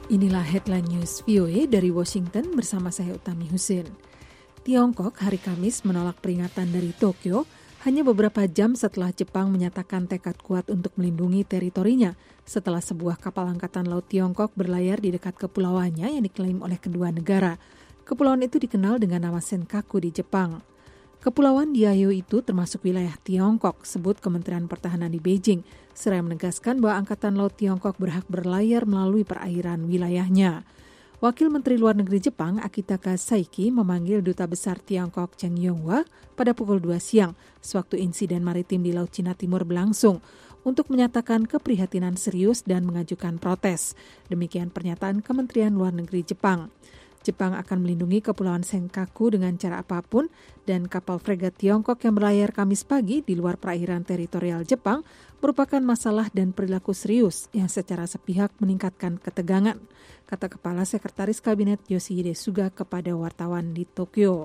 Inilah headline news VOA dari Washington bersama saya Utami Husin. Tiongkok hari Kamis menolak peringatan dari Tokyo hanya beberapa jam setelah Jepang menyatakan tekad kuat untuk melindungi teritorinya setelah sebuah kapal angkatan laut Tiongkok berlayar di dekat kepulauannya yang diklaim oleh kedua negara. Kepulauan itu dikenal dengan nama Senkaku di Jepang. Kepulauan Diaoyu itu termasuk wilayah Tiongkok, sebut Kementerian Pertahanan di Beijing, seraya menegaskan bahwa Angkatan Laut Tiongkok berhak berlayar melalui perairan wilayahnya. Wakil Menteri Luar Negeri Jepang, Akitaka Saiki, memanggil Duta Besar Tiongkok Cheng Yonghwa pada pukul 2 siang, sewaktu insiden maritim di Laut Cina Timur berlangsung, untuk menyatakan keprihatinan serius dan mengajukan protes. Demikian pernyataan Kementerian Luar Negeri Jepang. Jepang akan melindungi Kepulauan Senkaku dengan cara apapun dan kapal fregat Tiongkok yang berlayar Kamis pagi di luar perairan teritorial Jepang merupakan masalah dan perilaku serius yang secara sepihak meningkatkan ketegangan, kata Kepala Sekretaris Kabinet Yoshihide Suga kepada wartawan di Tokyo.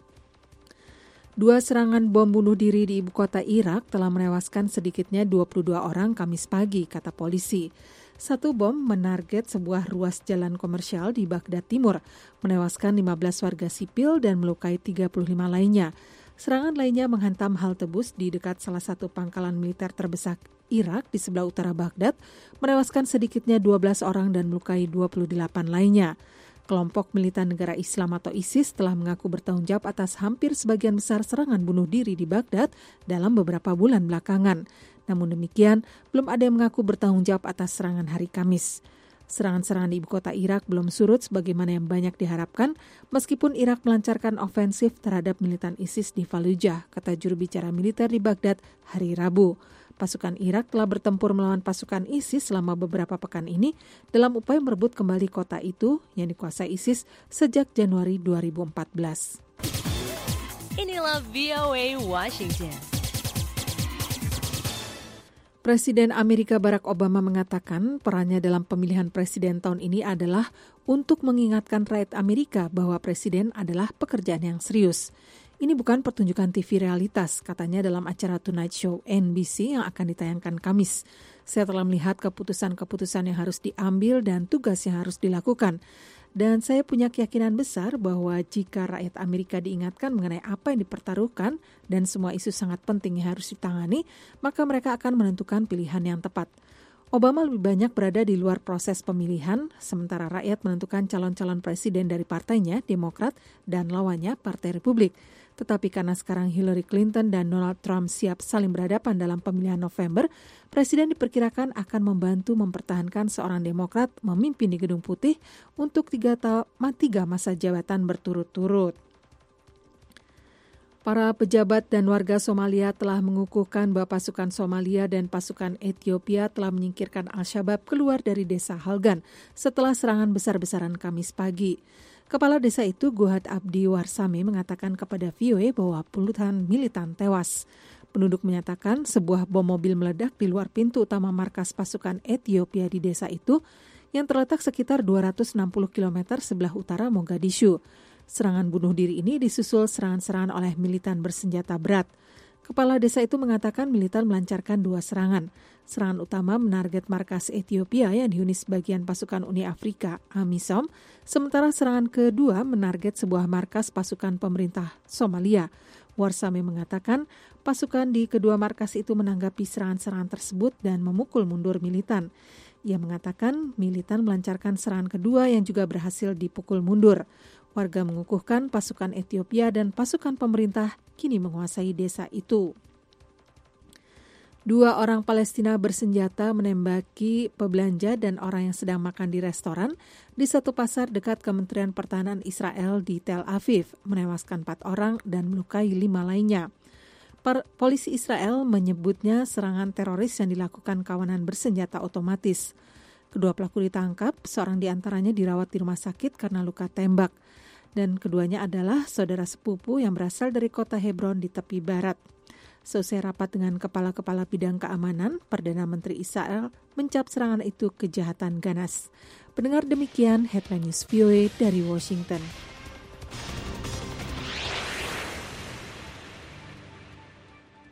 2 serangan bom bunuh diri di ibu kota Irak telah menewaskan sedikitnya 22 orang Kamis pagi, kata polisi. 1 bom menarget sebuah ruas jalan komersial di Baghdad Timur, menewaskan 15 warga sipil dan melukai 35 lainnya. Serangan lainnya menghantam halte bus di dekat salah satu pangkalan militer terbesar Irak di sebelah utara Baghdad, menewaskan sedikitnya 12 orang dan melukai 28 lainnya. Kelompok militan negara Islam atau ISIS telah mengaku bertanggung jawab atas hampir sebagian besar serangan bunuh diri di Baghdad dalam beberapa bulan belakangan. Namun demikian, belum ada yang mengaku bertanggung jawab atas serangan hari Kamis. Serangan-serangan di ibu kota Irak belum surut sebagaimana yang banyak diharapkan, meskipun Irak melancarkan ofensif terhadap militan ISIS di Fallujah, kata juru bicara militer di Baghdad hari Rabu. Pasukan Irak telah bertempur melawan pasukan ISIS selama beberapa pekan ini dalam upaya merebut kembali kota itu yang dikuasai ISIS sejak Januari 2014. Inilah VOA Washington. Presiden Amerika Barack Obama mengatakan perannya dalam pemilihan presiden tahun ini adalah untuk mengingatkan rakyat Amerika bahwa presiden adalah pekerjaan yang serius. Ini bukan pertunjukan TV realitas, katanya dalam acara Tonight Show NBC yang akan ditayangkan Kamis. Saya telah melihat keputusan-keputusan yang harus diambil dan tugas yang harus dilakukan. Dan saya punya keyakinan besar bahwa jika rakyat Amerika diingatkan mengenai apa yang dipertaruhkan dan semua isu sangat penting yang harus ditangani, maka mereka akan menentukan pilihan yang tepat. Obama lebih banyak berada di luar proses pemilihan, sementara rakyat menentukan calon-calon presiden dari partainya, Demokrat, dan lawannya, Partai Republik. Tetapi karena sekarang Hillary Clinton dan Donald Trump siap saling berhadapan dalam pemilihan November, Presiden diperkirakan akan membantu mempertahankan seorang Demokrat memimpin di Gedung Putih untuk 3 masa jabatan berturut-turut. Para pejabat dan warga Somalia telah mengukuhkan bahwa pasukan Somalia dan pasukan Ethiopia telah menyingkirkan Al-Shabaab keluar dari desa Halgan setelah serangan besar-besaran Kamis pagi. Kepala desa itu, Guhad Abdi Warsame, mengatakan kepada VOA bahwa puluhan militan tewas. Penduduk menyatakan sebuah bom mobil meledak di luar pintu utama markas pasukan Ethiopia di desa itu yang terletak sekitar 260 km sebelah utara Mogadishu. Serangan bunuh diri ini disusul serangan-serangan oleh militan bersenjata berat. Kepala desa itu mengatakan militan melancarkan 2 serangan. Serangan utama menarget markas Ethiopia yang dihuni sebagian pasukan Uni Afrika, AMISOM, sementara serangan kedua menarget sebuah markas pasukan pemerintah Somalia. Warsame mengatakan pasukan di kedua markas itu menanggapi serangan-serangan tersebut dan memukul mundur militan. Ia mengatakan militan melancarkan serangan kedua yang juga berhasil dipukul mundur. Warga mengukuhkan pasukan Ethiopia dan pasukan pemerintah kini menguasai desa itu. 2 orang Palestina bersenjata menembaki pebelanja dan orang yang sedang makan di restoran di satu pasar dekat Kementerian Pertahanan Israel di Tel Aviv, menewaskan 4 orang dan melukai 5 lainnya. Polisi Israel menyebutnya serangan teroris yang dilakukan kawanan bersenjata otomatis. Kedua pelaku ditangkap, seorang di antaranya dirawat di rumah sakit karena luka tembak. Dan keduanya adalah saudara sepupu yang berasal dari kota Hebron di tepi barat. Selesai rapat dengan kepala-kepala bidang keamanan, Perdana Menteri Israel mencap serangan itu kejahatan ganas. Pendengar, demikian Headline News VOA dari Washington.